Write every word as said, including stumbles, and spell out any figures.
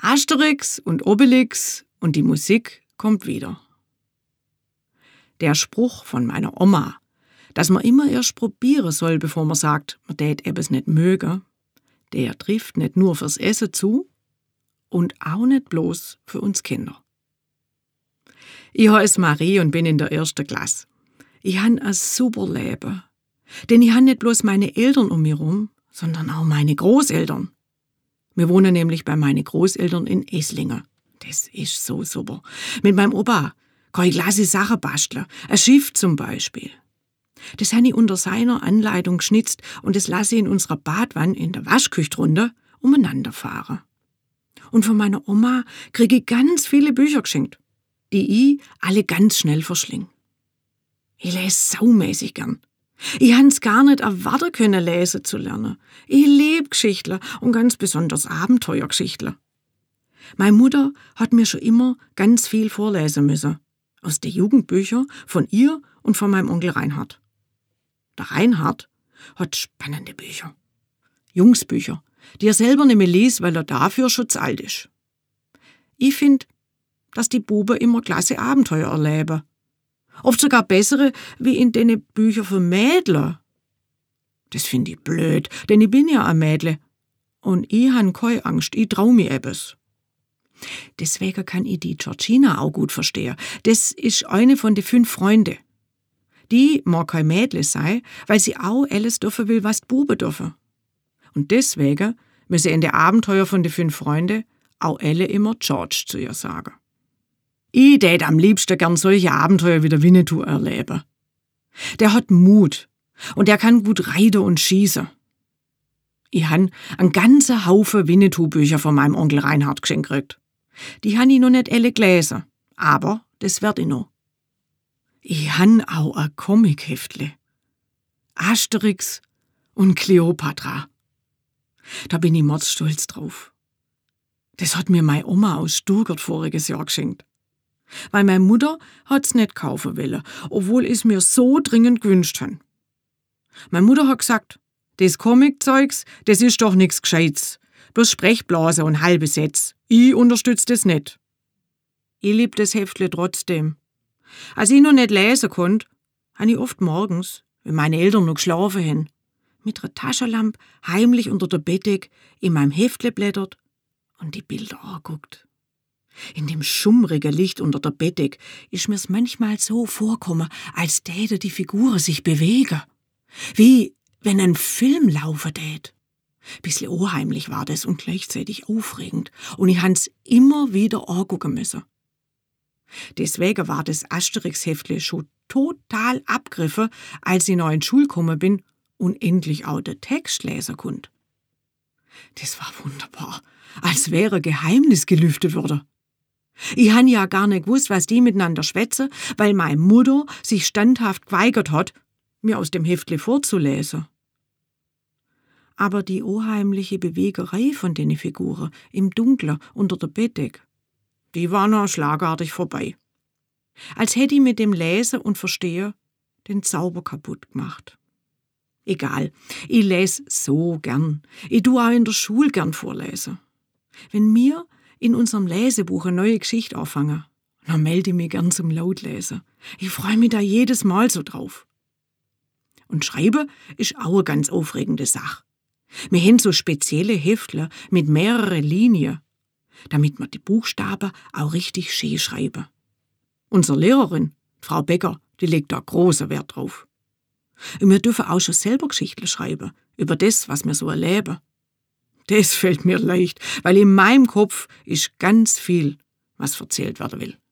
Asterix und Obelix und die Musik kommt wieder. Der Spruch von meiner Oma, dass man immer erst probieren soll, bevor man sagt, man tät etwas nicht möge, der trifft nicht nur fürs Essen zu und auch nicht bloß für uns Kinder. Ich heiße Marie und bin in der ersten Klasse. Ich habe ein super Leben, denn ich habe nicht bloß meine Eltern um mich herum, sondern auch meine Großeltern. Wir wohnen nämlich bei meinen Großeltern in Esslingen. Das ist so super. Mit meinem Opa kann ich klasse Sachen basteln, ein Schiff zum Beispiel. Das habe ich unter seiner Anleitung geschnitzt und das lasse ich in unserer Badwanne in der Waschküche drunter umeinander fahren. Und von meiner Oma kriege ich ganz viele Bücher geschenkt, die ich alle ganz schnell verschling. Ich lese saumäßig gern. Ich hans gar nicht erwarten können, lesen zu lernen. Ich lieb Geschichtler und ganz besonders Abenteuergeschichtler. Meine Mutter hat mir schon immer ganz viel vorlesen müssen. Aus den Jugendbüchern von ihr und von meinem Onkel Reinhard. Der Reinhard hat spannende Bücher. Jungsbücher, die er selber nicht mehr liest, weil er dafür schon zu alt ist. Ich finde, dass die Buben immer klasse Abenteuer erleben. Oft sogar bessere wie in den Büchern für Mädler. Das finde ich blöd, denn ich bin ja ein Mädle. Und ich han keine Angst, ich trau mir etwas. Deswegen kann ich die Georgina auch gut verstehen. Das ist eine von den fünf Freunden. Die mag kein Mädle sein, weil sie auch alles dürfen will, was die Buben dürfen. Und deswegen müssen in den Abenteuer von den fünf Freunden auch alle immer George zu ihr sagen. Ich tät am liebsten gern solche Abenteuer wie der Winnetou erleben. Der hat Mut und der kann gut reiten und schießen. Ich han einen ganzen Haufen Winnetou-Bücher von meinem Onkel Reinhard geschenkt gekriegt. Die han ich noch nicht alle gelesen, aber das werd ich noch. Ich han auch ein Comic-Heftle. Asterix und Kleopatra. Da bin ich mordsstolz drauf. Das hat mir meine Oma aus Stuttgart voriges Jahr geschenkt. Weil meine Mutter hat's nicht kaufen wollen, obwohl es mir so dringend gewünscht han. Meine Mutter hat gesagt, das Comic-Zeugs, das ist doch nix Gescheites. Bloß Sprechblase und halbe Sätze. Ich unterstütze das nicht. Ich lieb das Heftle trotzdem. Als ich noch nicht lesen konnte, habe ich oft morgens, wenn meine Eltern noch geschlafen haben, mit einer Taschenlampe heimlich unter der Bettdecke in meinem Heftle blättert und die Bilder anguckt. In dem schummrigen Licht unter der Bettdecke ist mir's manchmal so vorkommen, als täte die Figuren sich bewegen. Wie wenn ein Film laufen tät. Bisschen unheimlich war das und gleichzeitig aufregend. Und ich hans immer wieder angucken müssen. Deswegen war das Asterix-Heftle schon total abgriffen, als ich noch in die Schule gekommen bin und endlich auch den Text lesen konnte. Das war wunderbar, als wäre Geheimnis gelüftet würde. Ich han ja gar nicht gewusst, was die miteinander schwätzen, weil meine Mutter sich standhaft geweigert hat, mir aus dem Heftle vorzulesen. Aber die unheimliche Bewegerei von den Figuren im Dunkeln unter der Bettdecke, die war noch schlagartig vorbei. Als hätte ich mit dem Lesen und Verstehen den Zauber kaputt gemacht. Egal, ich lese so gern. Ich tu auch in der Schule gern vorlesen. Wenn mir in unserem Lesebuch eine neue Geschichte anfangen, dann melde ich mich gern zum Lautlesen. Ich freue mich da jedes Mal so drauf. Und Schreiben ist auch eine ganz aufregende Sache. Wir haben so spezielle Heftle mit mehreren Linien, damit wir die Buchstaben auch richtig schön schreiben. Unsere Lehrerin, Frau Becker, die legt da großen Wert drauf. Und wir dürfen auch schon selber Geschichten schreiben, über das, was wir so erleben. Das fällt mir leicht, weil in meinem Kopf ist ganz viel, was erzählt werden will.